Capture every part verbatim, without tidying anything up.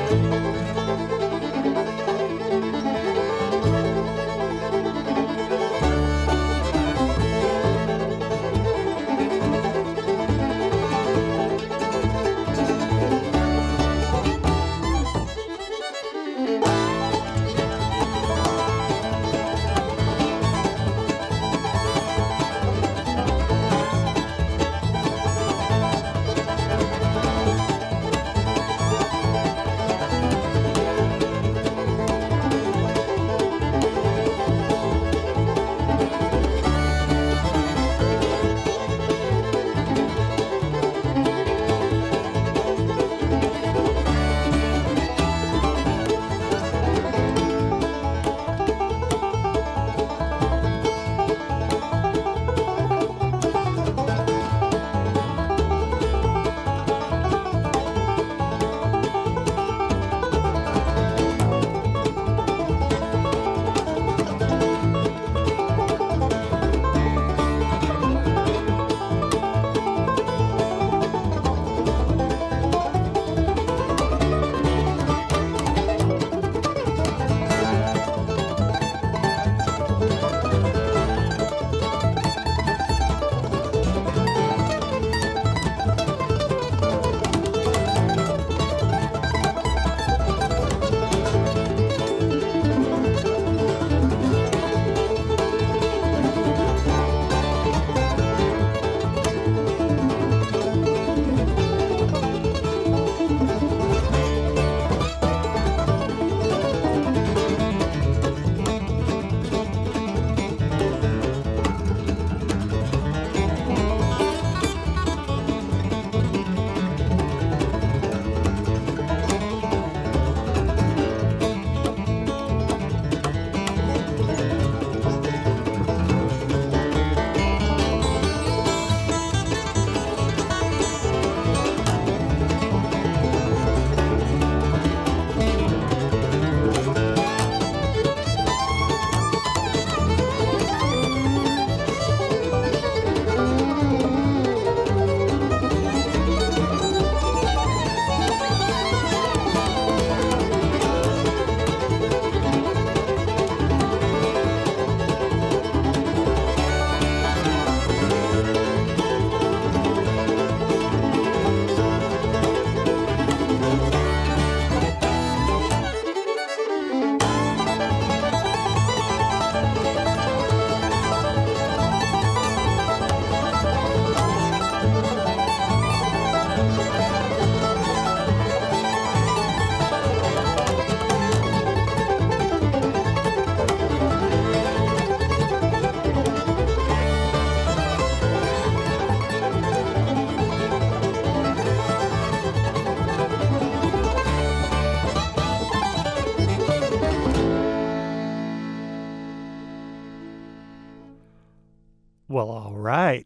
Well, all right.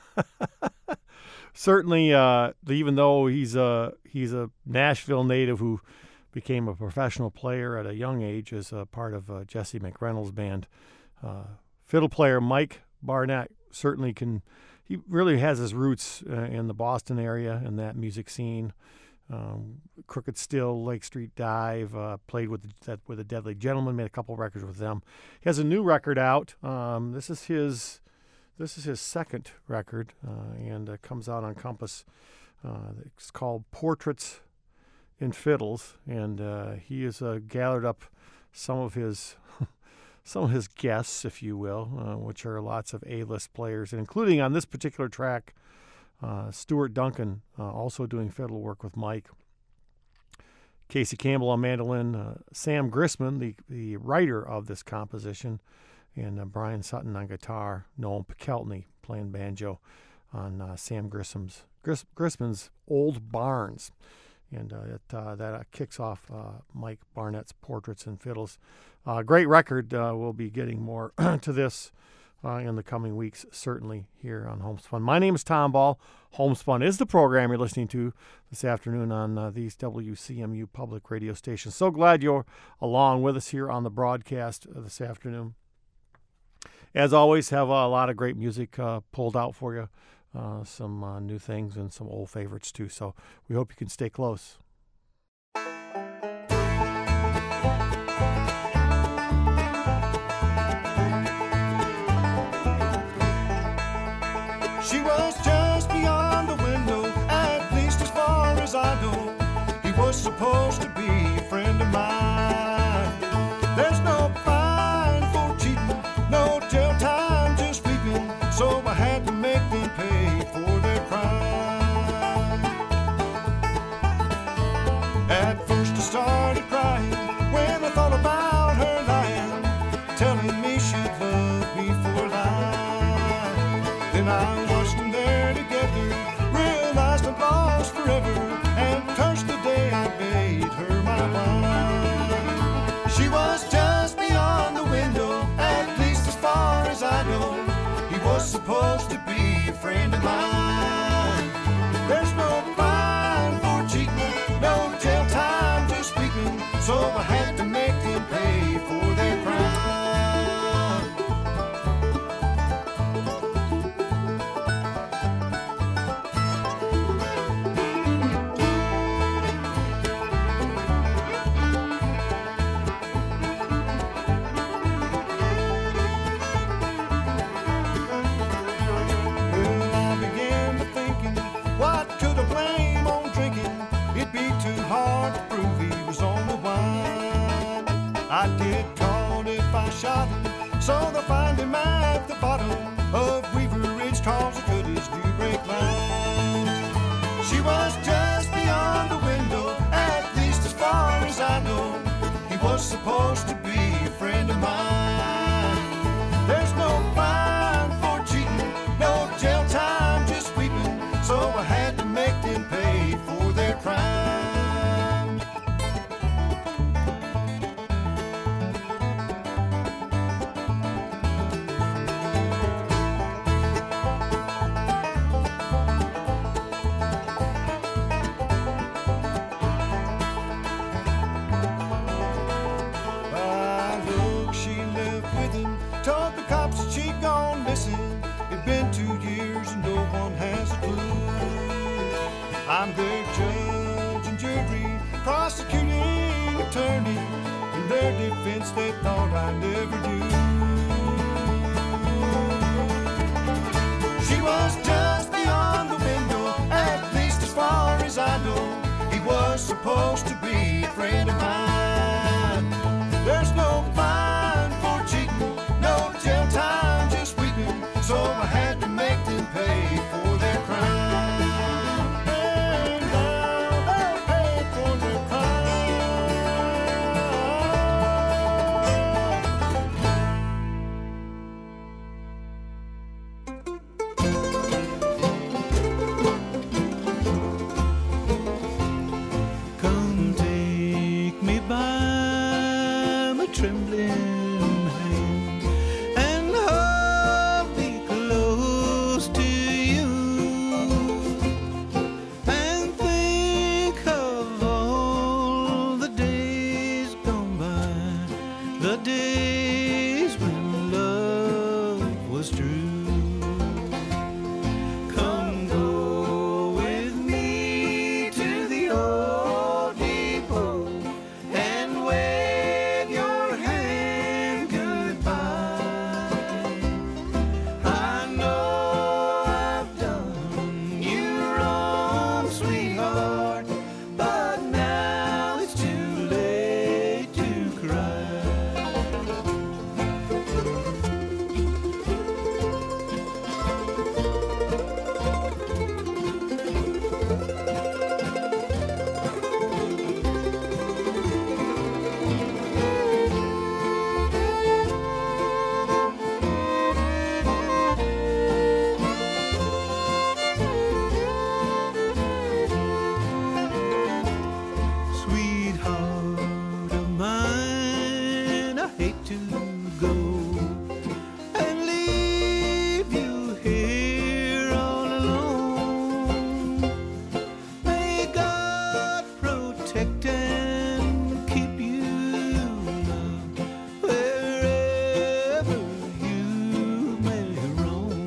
Certainly, uh, even though he's a he's a Nashville native who became a professional player at a young age as a part of uh, Jesse McReynolds' band, uh, fiddle player Mike Barnett certainly can. He really has his roots uh, in the Boston area and that music scene. Um, Crooked Still, Lake Street Dive, uh, played with the, with the Deadly Gentleman, made a couple records with them. He has a new record out. Um, this is his this is his second record, uh, and it comes out on Compass. Uh, it's called Portraits in Fiddles, and uh, he has uh, gathered up some of his some of his guests, if you will, uh, which are lots of A-list players, and including on this particular track, Uh, Stuart Duncan, uh, also doing fiddle work with Mike. Casey Campbell on mandolin. Uh, Sam Grissman, the, the writer of this composition, and uh, Brian Sutton on guitar. Noam Pikeltney playing banjo on uh, Sam Grissom's, Gris, Grissman's Old Barns. And uh, it, uh, that uh, kicks off uh, Mike Barnett's Portraits and Fiddles. Uh, great record. Uh, we'll be getting more to this Uh, in the coming weeks, certainly here on Homespun. My name is Tom Ball. Homespun is the program you're listening to this afternoon on uh, these W C M U public radio stations. So glad you're along with us here on the broadcast uh, this afternoon. As always, have uh, a lot of great music uh, pulled out for you, uh, some uh, new things and some old favorites too. So we hope you can stay close. supposed to be a friend of mine. There's no fine for cheating, no jail time, just weeping, so I had to make them pay for their crime. At first I started crying when I thought about her lying, telling me she'd love me for life. Then I watched them there together, realized I'm lost forever, and cursed the day I made her my wife. She was just beyond the window, at least as far as I know. He was supposed to be a friend of mine. There's no fine for cheating, no jail time, just weeping, so I had to make them pay for their crime. I'd get caught if I shot him, so they'll find him at the bottom of Weaver Ridge, cause he cut his new brake lines. She was just beyond the window, at least as far as I know. He was supposed to be a friend of mine. There's no fine for cheating, no jail time, just weeping, so I had to make them pay for their crime. Told the cops that she'd gone missing. It'd been two years and no one has a clue. I'm their judge and jury, prosecuting attorney. In their defense, they thought I never knew. She was just beyond the window, at least as far as I know. He was supposed to be a friend of mine. There's no fine for cheating, no jail time, just weeping, so I had to make them pay for their crime. And now they'll pay for their crime. Come take me by my trembling hand and hold me close to you, and think of all the days gone by, the days when love was true. Come go with me to the old depot and wave your hand goodbye. I know I've done you wrong, sweetheart, but now it's too late to cry. Sweetheart of mine, I hate to go and leave you here all alone. May God protect and keep you, love, wherever you may roam.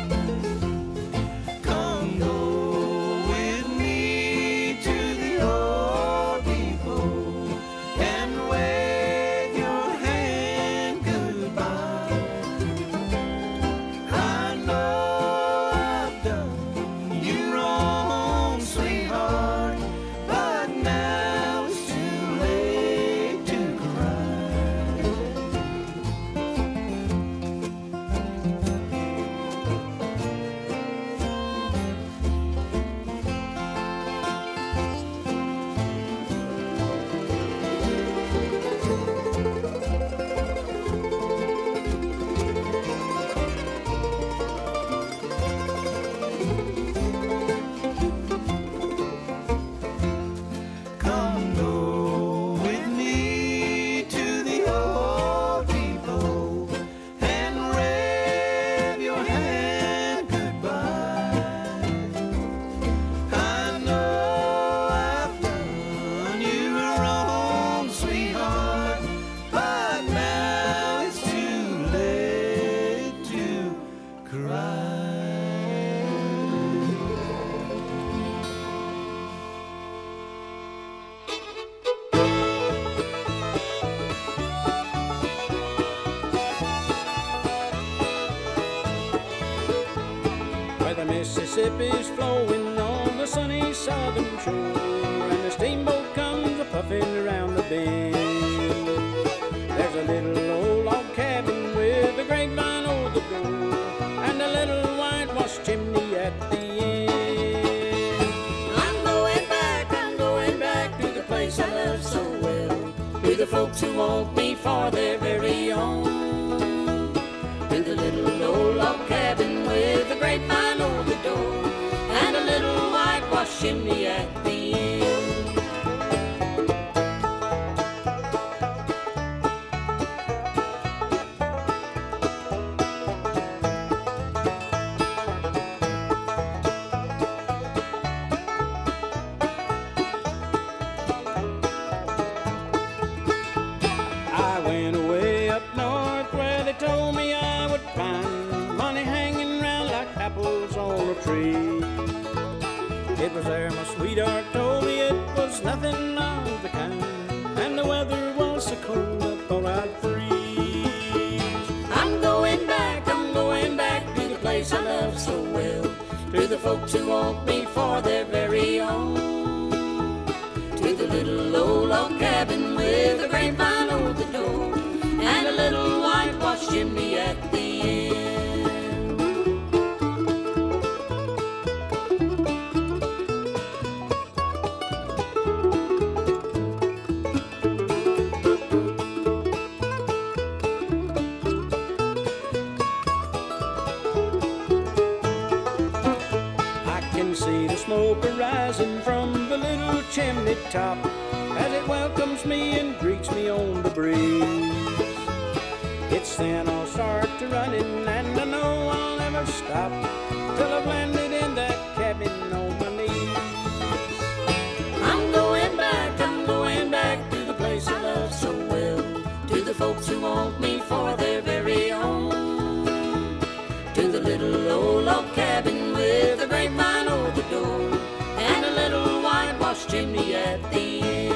Come go with me to the old depot Mississippi's flowing on the sunny southern shore, and the steamboat comes a puffing around the bend. There's a little old log cabin with a grapevine over the door, and a little whitewashed chimney at the end. I'm going back, I'm going back to the place I love so well, to the folks who want me for their very own, to the little old log cabin with a grapevine over the door, and a little whitewashed chimney at the end. I went away up north where they told me I would find money hanging round like apples on a tree. It was there my sweetheart told me it was nothing of the kind, and the weather was so cold I thought I'd freeze. I'm going back, I'm going back to the place I love so well, to the folks who want me for their very own, to the little old log cabin with a grapevine over the door, and a little whitewashed chimney at the end. I can see the smoke arising from the little chimney top as it welcomes me and greets me on the breeze. It's then I'll start to running, and I know I'll never stop till I've landed in that cabin on my knees. I'm going back, I'm going back to the place I love so well, to the folks who want me for their very own, to the little old log cabin with a grapevine over the door, and a little whitewashed chimney at the end.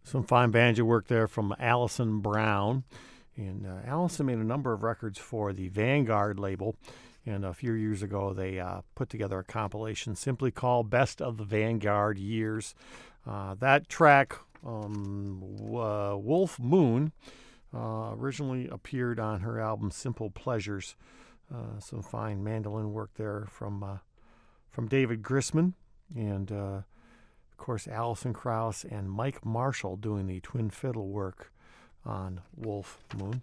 some fine banjo work there from Allison Brown. And uh, Allison made a number of records for the Vanguard label. And a few years ago, they uh, put together a compilation simply called Best of the Vanguard Years. Uh, that track, um, uh, Wolf Moon, uh, originally appeared on her album Simple Pleasures. Uh, some fine mandolin work there from uh, from David Grisman. And, uh, of course, Alison Krauss and Mike Marshall doing the twin fiddle work on Wolf Moon.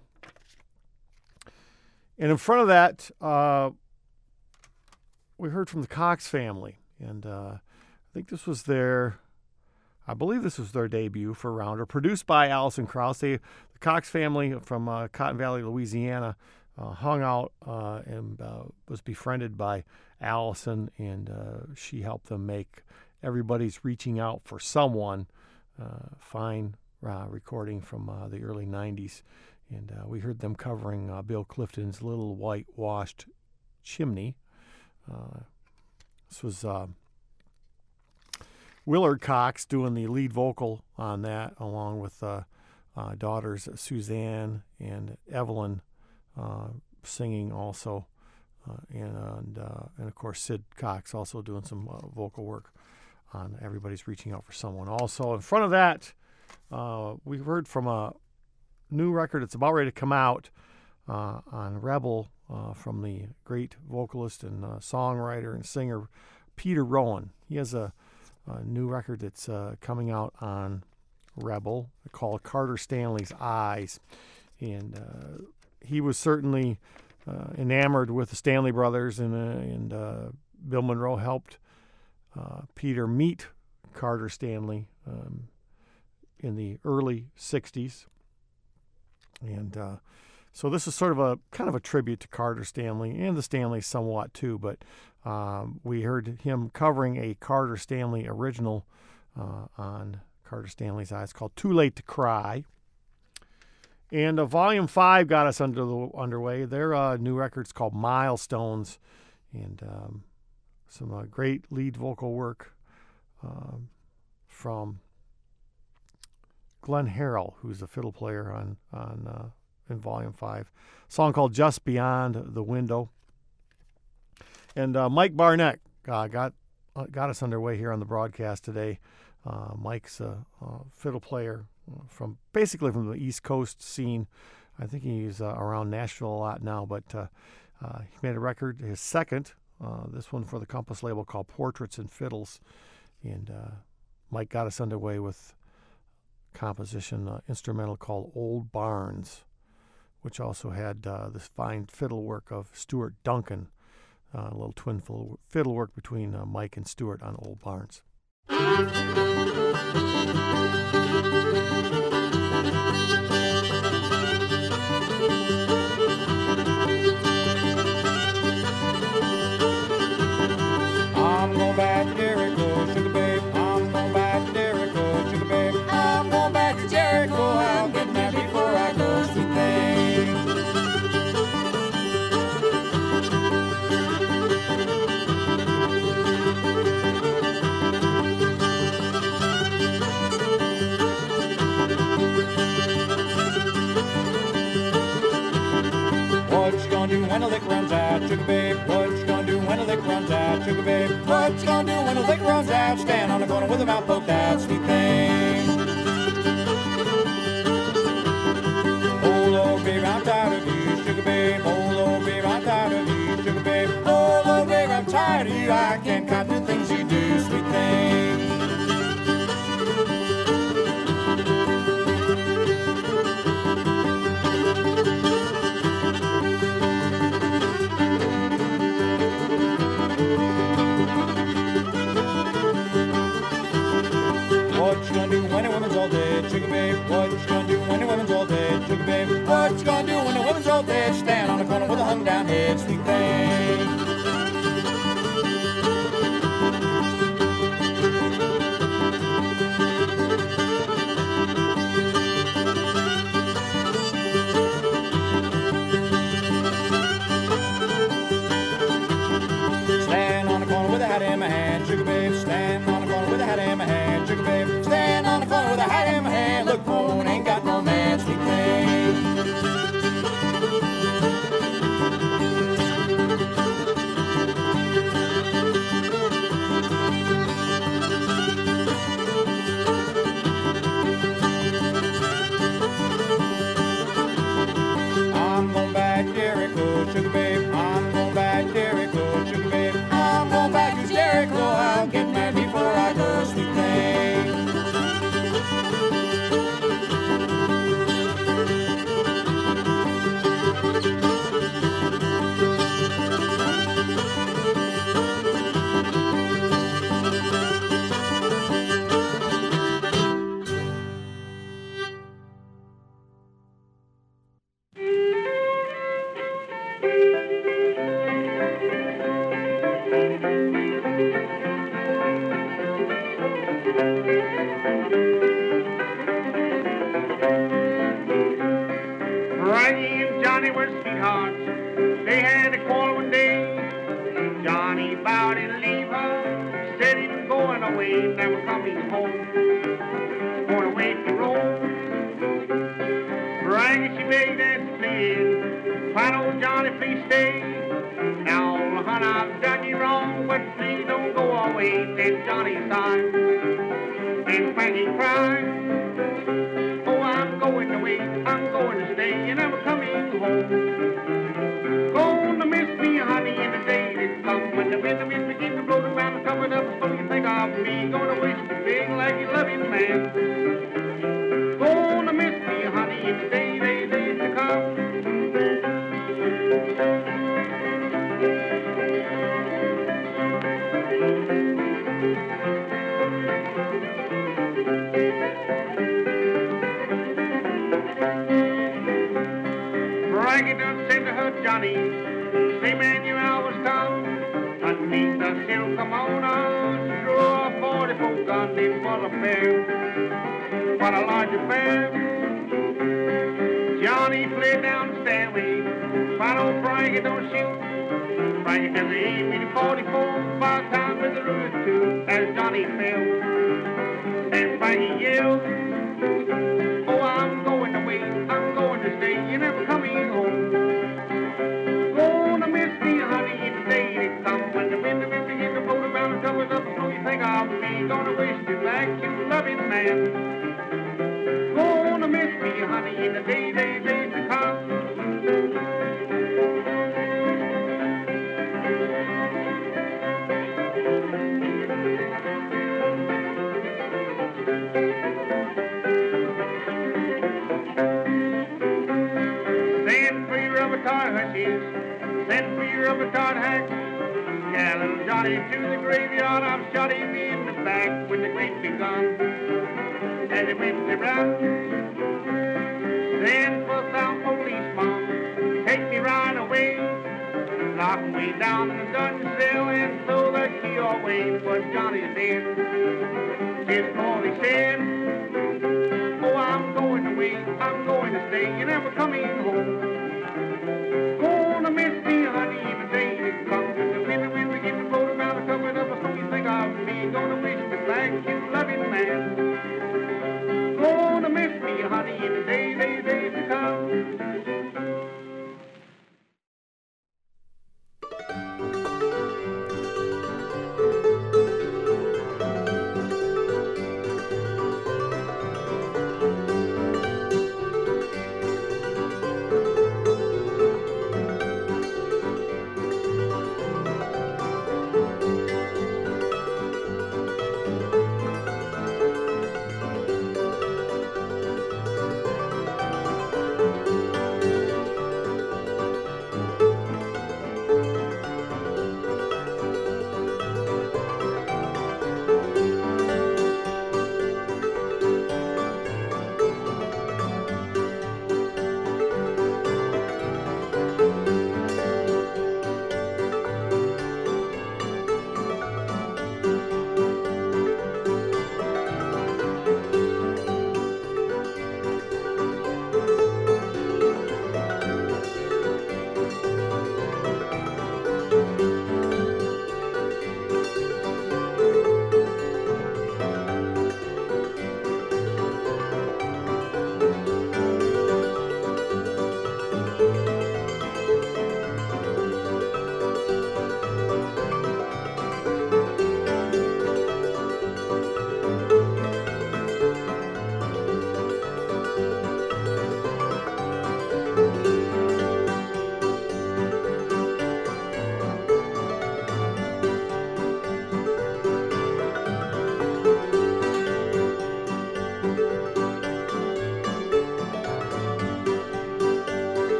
And in front of that, uh, we heard from the Cox family. And uh, I think this was their, I believe this was their debut for Rounder, produced by Alison Krauss. They, the Cox family from uh, Cotton Valley, Louisiana, uh, hung out uh, and uh, was befriended by Allison, and uh, she helped them make Everybody's Reaching Out for Someone. Uh, fine uh, recording from uh, the early nineties. And uh, we heard them covering uh, Bill Clifton's Little Whitewashed Chimney. Uh, this was uh, Willard Cox doing the lead vocal on that, along with uh, uh, daughters Suzanne and Evelyn uh, singing also. Uh, and and, uh, and, of course, Sid Cox also doing some uh, vocal work on Everybody's Reaching Out for Someone. Also, in front of that, uh, we heard from a new record that's about ready to come out uh, on Rebel uh, from the great vocalist and uh, songwriter and singer Peter Rowan. He has a, a new record that's uh, coming out on Rebel called Carter Stanley's Eyes. And uh, he was certainly uh, enamored with the Stanley Brothers, and, uh, and uh, Bill Monroe helped uh, Peter meet Carter Stanley um, in the early sixties. And uh, so this is sort of a kind of a tribute to Carter Stanley and the Stanleys somewhat too, but um, we heard him covering a Carter Stanley original uh, on Carter Stanley's Eyes called Too Late to Cry. And uh, Volume five got us under the underway. Their uh, new record's called Milestones, and um, some uh, great lead vocal work um, from Glenn Harrell, who's a fiddle player on on uh, in Volume Five. A song called "Just Beyond the Window." And uh, Mike Barnett uh, got uh, got us underway here on the broadcast today. Uh, Mike's a, a fiddle player from basically from the East Coast scene. I think he's uh, around Nashville a lot now, but uh, uh, he made a record, his second, uh, this one for the Compass label called Portraits and Fiddles. And uh, Mike got us underway with composition uh, instrumental called Old Barns, which also had uh, this fine fiddle work of Stuart Duncan, uh, a little twin fiddle, fiddle work between uh, Mike and Stuart on Old Barns. I'm going back to Jericho, sugar babe. I'm going back to Jericho, sugar babe. I'm going back to Jericho. I'll get there before I go, sweet thing. What you gonna do when the lick runs out, sugar babe? What you gonna do when the lick runs out, sugar babe? What you gonna do when the lick runs out? Stand on the corner with a mouth poked out, sweet thing. Oh Lord, babe, I'm tired of you, sugar babe. Oh Lord, babe, I'm tired of you, sugar babe. Oh Lord, babe, I'm tired of you. I can't count the things you do, sweet thing. What you gonna do when a woman's all dead, sugar babe? What you gonna do when a woman's all dead, sugar babe? What you gonna do when a woman's all dead? Stand on the corner with a hung down head, sweet thing. Stand on the corner with a hat in my hand. Sugar babe, stand on the corner with a hat in my hand. Sugar babe, stand on the corner with a hat in my hand. Look for one, ain't got no man, sweet thing. I'm going back Jericho, sugar babe. I'm going back Jericho, sugar babe. I'm going back to Jericho. I'll get mad before I go, sweet thing. Frankie and Johnny were sweethearts. They had a quarrel one day. Johnny bowed and leave her. Said he was going away, never coming home. Going away to Rome. Frankie, she begged and she pleaded. Fine old Johnny, please stay. Now, honey, I've done you wrong, but please don't go away. Then Johnny sighed. And Frankie cried. Oh, I'm going away, I'm going to stay, and I'm coming home. Gonna miss me, honey, in the day that come when the wind wind begin to blow the ground covered up, so you think of me. Gonna wish you big like you loving man. Gonna miss me, honey, in the day, day, days to come. Frankie done said to her, Johnny, say man, you always come underneath the silk kimono, draw a forty-four gun in for a fair, for a large affair. Johnny fled down the stairway, find old Frankie don't shoot. Frankie never aim in the forty-four, five times with the roof too, as Johnny fell. And Frankie yelled, oh, I'm going away, I'm going to stay, you're never coming home. Gonna miss me, honey, in the day that come when the wind wind begin to blow around and covers up the snow, you think of me. Gonna wish you back, you loving man. Gonna miss me, honey, in the day, day, days to come. Send for your rubber tar hushes, send for your rubber tar hacks. Yeah, little Johnny to the graveyard, I've shot him in the back when the grape begun. As he went to run, send for some policeman, take me right away. Lock me down in the dungeon cell and throw the key away, but Johnny's dead. Just all he said, oh, I'm going away, I'm going to stay, you're never coming home. Gonna miss me, honey, even day that comes. And the wind, wind begin to blow around the cover of a song, you think of me. Gonna wish me back, you loving man. Gonna miss me, honey, in the day, day, days to come.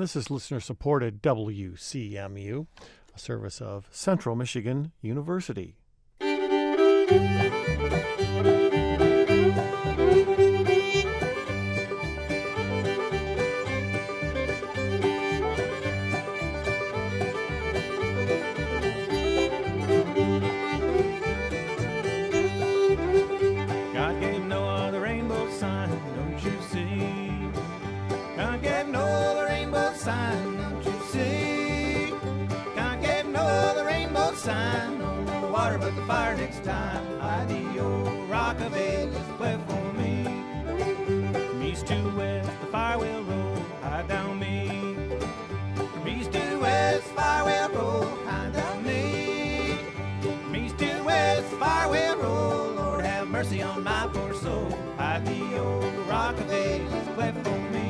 this is listener-supported W C M U, a service of Central Michigan University. God gave Noah the rainbow sign, don't you see? God gave Noah the rainbow sign, don't you see? God gave Noah the rainbow sign, no more water but the fire next time. By the old rock of ages, play for me. From east to west, the fire will roll high down me. From east to west, the fire will roll high down me. From east to west, the fire will roll. Lord, have mercy on my poor soul. By the old rock of ages, play for me.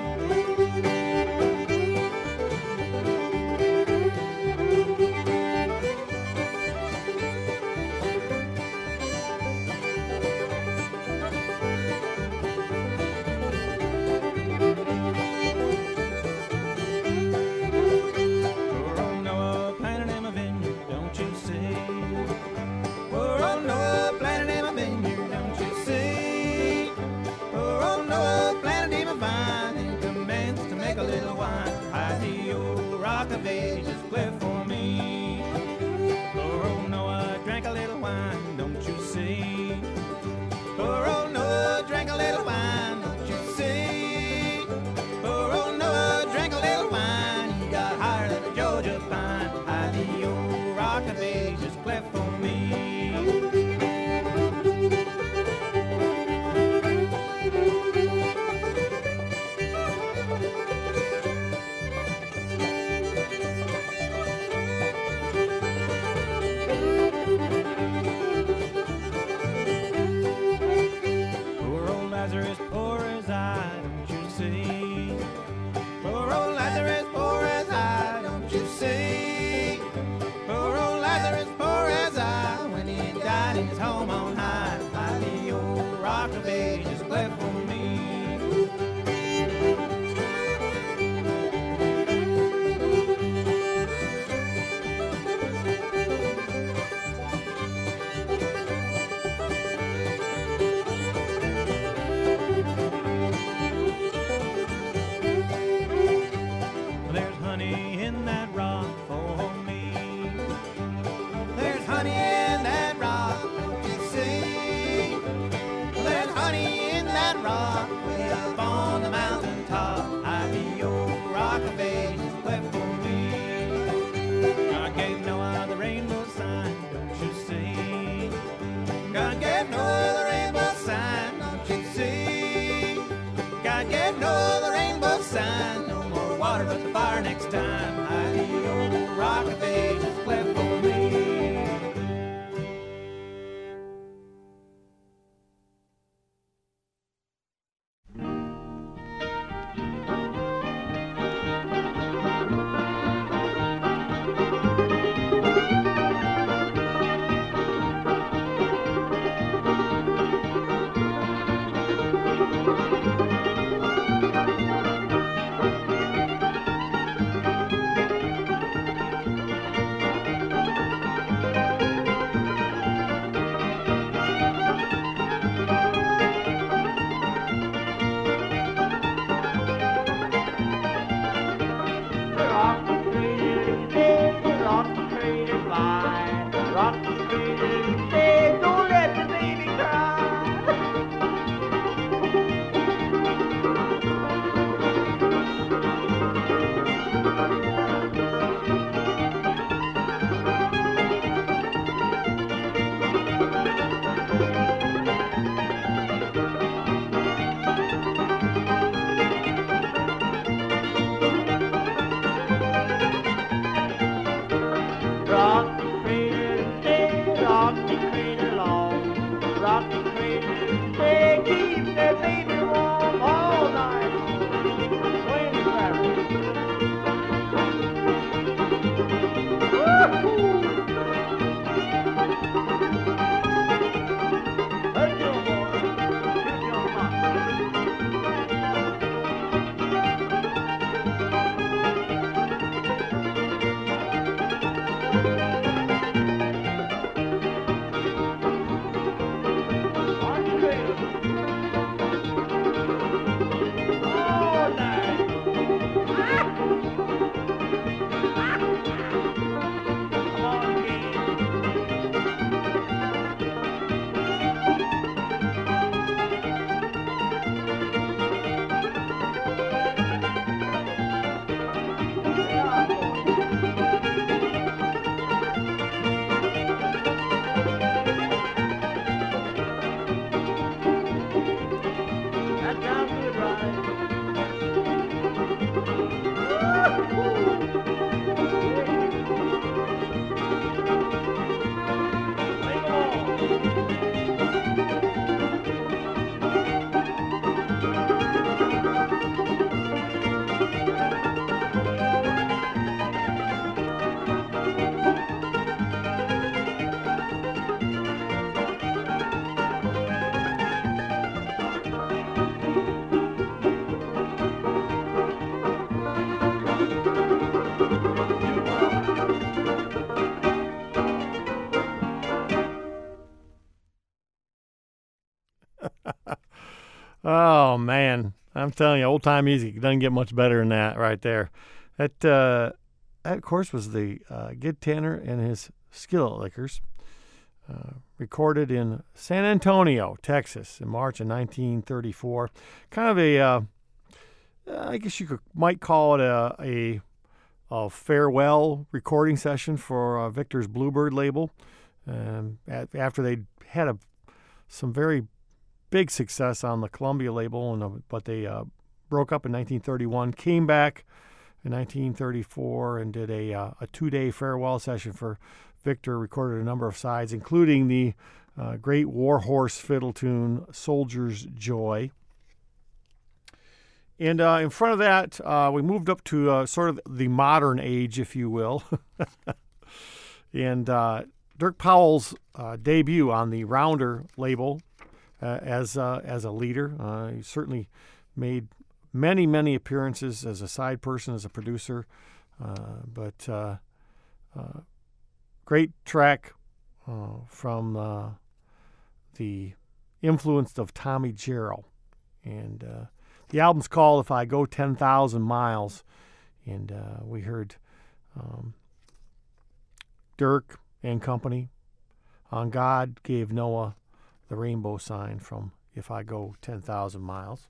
Poor old Noah planted him a vineyard, don't you see? Poor old Noah planted him a vineyard, don't you see? Poor old Noah planted him a vine and commenced to make a little wine. By the old rock of ages, play for me. Poor old Noah drank a little wine, don't you see? Poor old Noah drank a little wine, don't you see? Poor old Noah drank a little wine, he got higher than a Georgia pine. By the old rock of ages, play for me. Poor old Lazarus, poor as I, don't you see? Poor old Lazarus, poor as I, don't you see? Poor old Lazarus, poor as I, when he died in his home on high. By the old rock of ages, play for me. There's honey in that rock for me. There's honey in that rock, don't you see? There's honey in that rock way up on the mountain top. I the old rock of ages, play for me. God gave Noah the rainbow sign, don't you see? God gave Noah the rainbow sign, don't you see? God gave Noah the rainbow sign, no more water but the fire next time. I the old rock of ages, play for me. Oh, man. I'm telling you, old-time music doesn't get much better than that right there. That, uh, that of course, was the uh, Gid Tanner and his Skillet Lickers, uh, recorded in San Antonio, Texas, in March of nineteen thirty-four. Kind of a, uh, I guess you could, might call it a, a, a farewell recording session for uh, Victor's Bluebird label. Um, at, after they had a, some very big success on the Columbia label, and uh, but they uh, broke up in nineteen thirty-one, came back in nineteen thirty-four and did a, uh, a two-day farewell session for Victor, recorded a number of sides, including the uh, great Warhorse fiddle tune, Soldier's Joy. And uh, in front of that, uh, we moved up to uh, sort of the modern age, if you will. and uh, Dirk Powell's uh, debut on the Rounder label uh, as, uh, as a leader. Uh, he certainly made many, many appearances as a side person, as a producer. Uh, but uh, uh, great track uh, from uh, the influence of Tommy Jarrell. And uh, the album's called If I Go ten thousand Miles. And uh, we heard um, Dirk and company on God Gave Noah the Rainbow Sign from If I Go ten thousand Miles.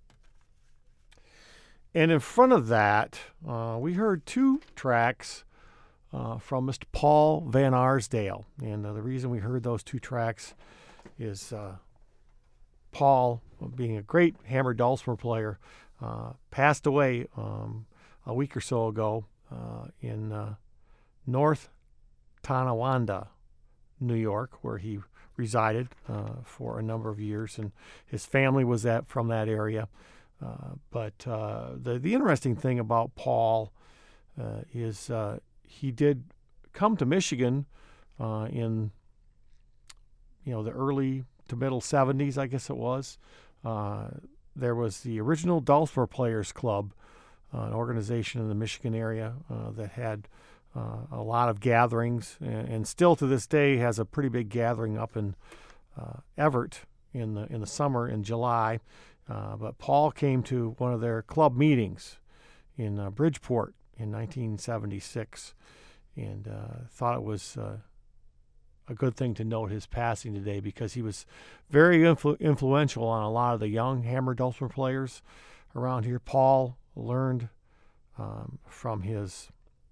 And in front of that, uh, we heard two tracks uh, from Mister Paul Van Arsdale. And uh, the reason we heard those two tracks is uh, Paul, being a great hammer dulcimer player, uh, passed away um, a week or so ago uh, in uh, North Tonawanda, New York, where he resided uh, for a number of years, and his family was at from that area. Uh, but uh, the the interesting thing about Paul uh, is uh, he did come to Michigan uh, in you know the early to middle seventies, I guess it was. Uh, there was the original Dulcimer Players Club, uh, an organization in the Michigan area uh, that had uh, a lot of gatherings, and, and still to this day has a pretty big gathering up in uh, Everett in the in the summer in July. Uh, but Paul came to one of their club meetings in uh, Bridgeport in nineteen seventy-six, and uh, thought it was uh, a good thing to note his passing today, because he was very influ- influential on a lot of the young hammer dulcimer players around here. Paul learned um, from his,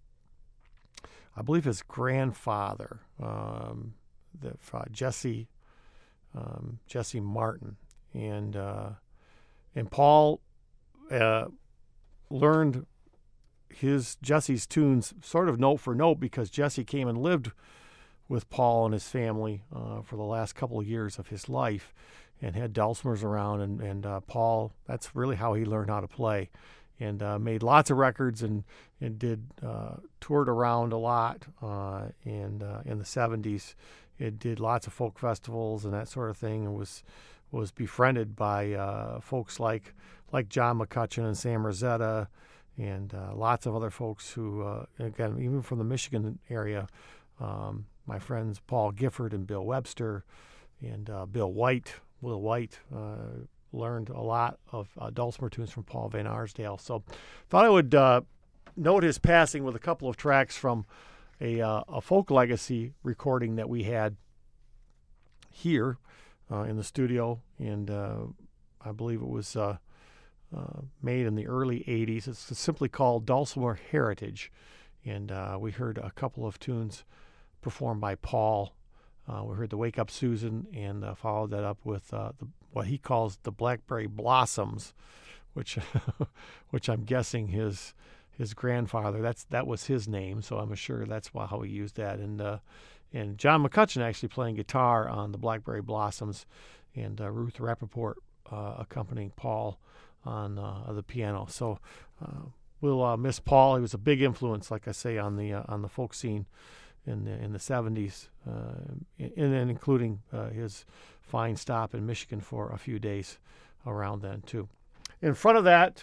I believe his grandfather, um, the, uh, Jesse um, Jesse Martin, and uh, and Paul uh, learned his Jesse's tunes sort of note for note, because Jesse came and lived with Paul and his family uh, for the last couple of years of his life, and had dulcimers around, and, and uh, Paul, that's really how he learned how to play, and uh, made lots of records, and, and did uh, toured around a lot uh, and uh, in the seventies. It did lots of folk festivals and that sort of thing, and was was befriended by uh, folks like like John McCutcheon and Sam Rosetta, and uh, lots of other folks who, uh, again, even from the Michigan area, um, my friends Paul Gifford and Bill Webster and uh, Bill White, Will White, uh, learned a lot of uh, dulcimer tunes from Paul Van Arsdale. So thought I would uh, note his passing with a couple of tracks from a, uh, a folk legacy recording that we had here uh, in the studio, and uh, I believe it was uh, uh, made in the early eighties. It's simply called Dulcimer Heritage, and uh, we heard a couple of tunes performed by Paul. Uh, we heard the Wake Up Susan, and uh, followed that up with uh, the, what he calls the Blackberry Blossoms, which which I'm guessing his his grandfather, that's that was his name, so I'm sure that's why how he used that. And uh, and John McCutcheon actually playing guitar on the Blackberry Blossoms, and uh, Ruth Rappaport uh, accompanying Paul on uh, the piano. So uh, we'll uh, miss Paul. He was a big influence, like I say, on the uh, on the folk scene in the in the seventies, uh, and then including uh, his fine stop in Michigan for a few days around then too. In front of that,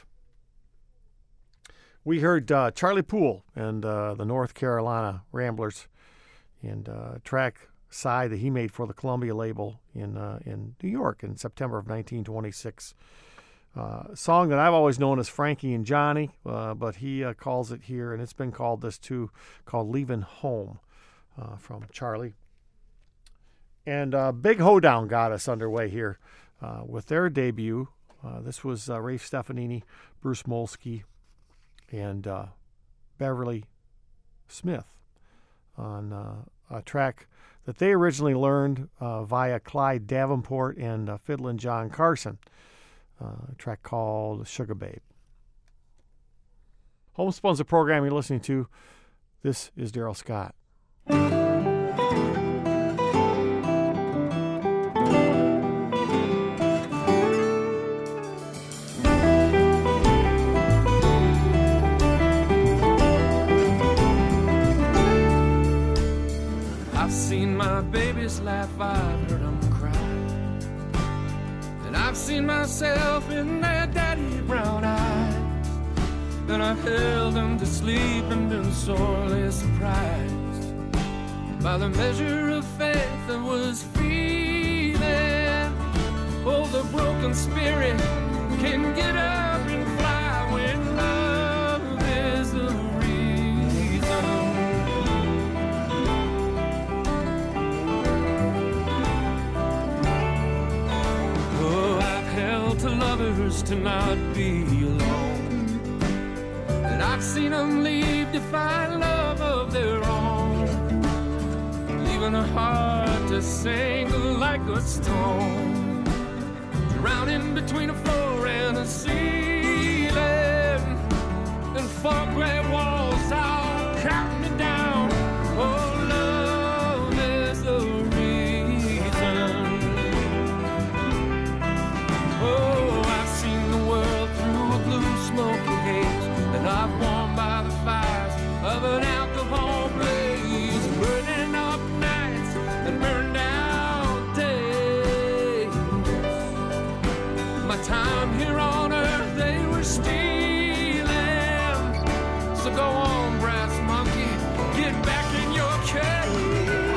we heard uh, Charlie Poole and uh, the North Carolina Ramblers, and uh, track side that he made for the Columbia label in uh, in New York in September of nineteen twenty-six. Uh, song that I've always known as Frankie and Johnny, uh, but he uh, calls it here, and it's been called this too, called Leaving Home uh, from Charlie. And uh, Big Hoedown got us underway here uh, with their debut. Uh, this was uh, Rafe Stefanini, Bruce Molsky, and uh, Beverly Smith on uh, a track that they originally learned uh, via Clyde Davenport and uh, Fiddlin' John Carson, uh, a track called Sugar Babe. Homespun's the program you're listening to. This is Darrell Scott. I've seen my babies laugh, I've heard them cry, and I've seen myself in their daddy brown eyes, and I've held them to sleep and been sorely surprised by the measure of faith that was feeling. Oh, the broken spirit can get up and fly when love is the to lovers to not be alone, and I've seen them leave to find love of their own, leaving a heart to sink like a stone, drowning between a floor and a ceiling, and fog gray walls all counting me down. Oh, love is the reason. Oh, I've seen the world through a blue smoky haze, and I've warmed by the fires of an alcohol blaze, burning up nights and burned out days. My time here on earth they were stealing, so go on, brass monkey, get back in your cage.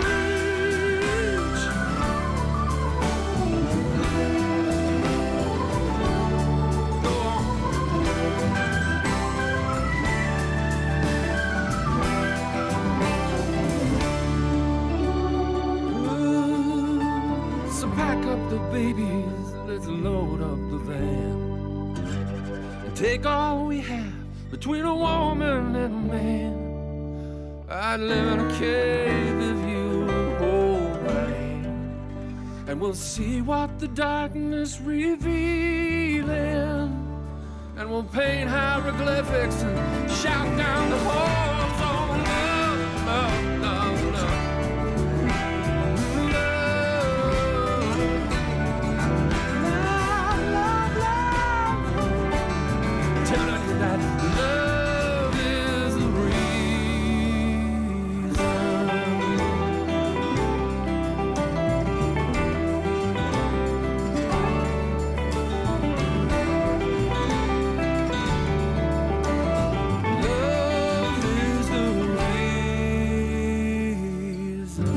Pack up the babies, let's load up the van, and take all we have between a woman and a man. I'd live in a cave if you hold my hand, and we'll see what the darkness revealing, and we'll paint hieroglyphics and shout down the halls on love, love, love, love. That love is the Love is the reason.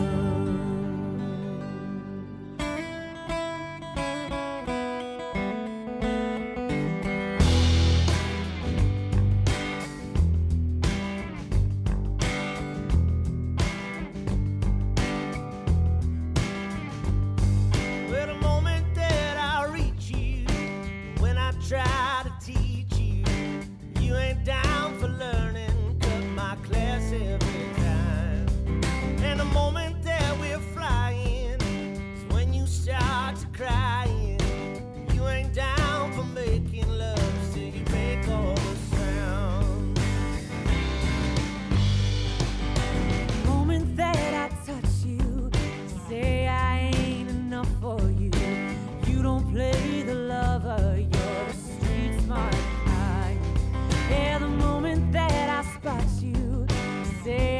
Well, the moment that I reach you, when I try to teach you, you ain't down for learning, cut my class every time. And the moment that we're flying is when you start to crying. You ain't down for making love till you make all the sound. The moment that I touch you, say I ain't enough for you. You don't play the lover, you're the street smart kind. Yeah, the moment that I spot you, say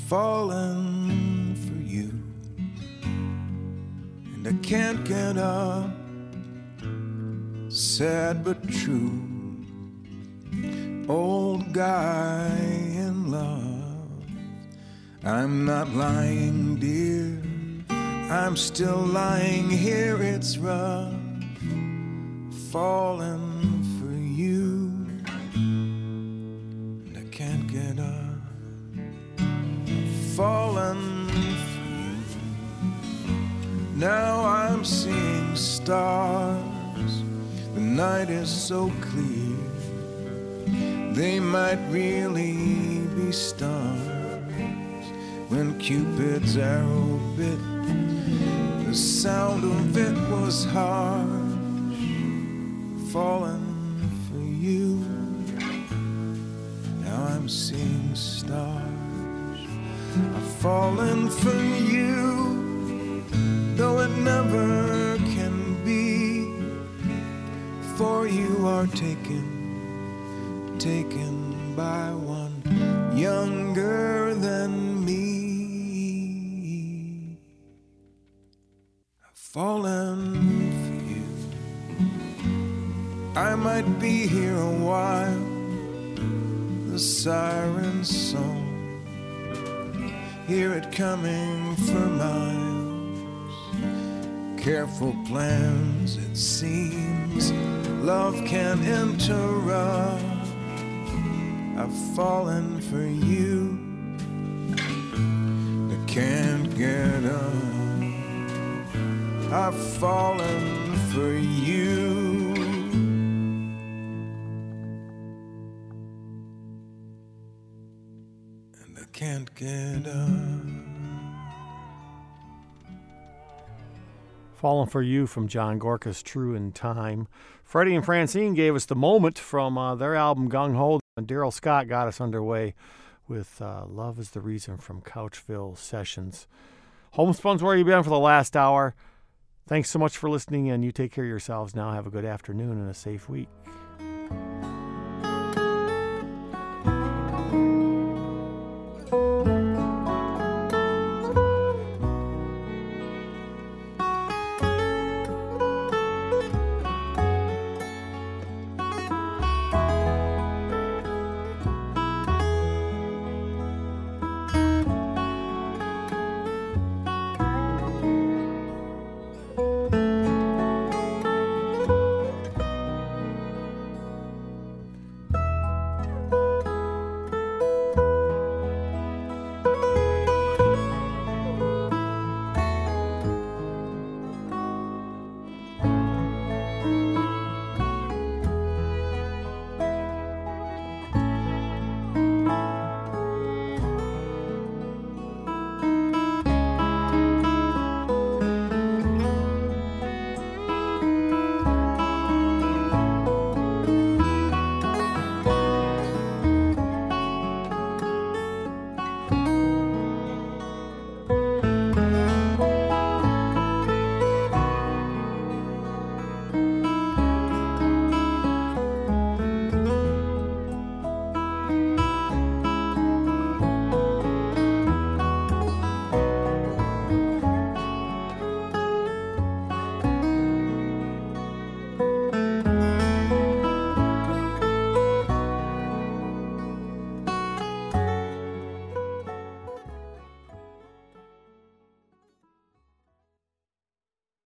falling for you, and I can't get up. Sad but true, old guy in love. I'm not lying, dear, I'm still lying here. It's rough falling for you, and I can't get up. Falling for you. Now I'm seeing stars. The night is so clear, they might really be stars. When Cupid's arrow bit, the sound of it was harsh. Falling for you. Now I'm seeing stars. I've fallen for you, though it never can be. For you are taken, taken by one younger than me. I've fallen for you. I might be here a while. The siren song, hear it coming for miles. Careful plans, it seems, love can interrupt. I've fallen for you, I can't get up. I've fallen for you, and I can't get up. Fallen for You from John Gorka's True in Time. Freddie and Francine gave us The Moment from uh, their album Gung Ho, and Daryl Scott got us underway with uh, Love is the Reason from Couchville Sessions. Homespun's where you've been for the last hour. Thanks so much for listening, and you take care of yourselves now. Have a good afternoon and a safe week.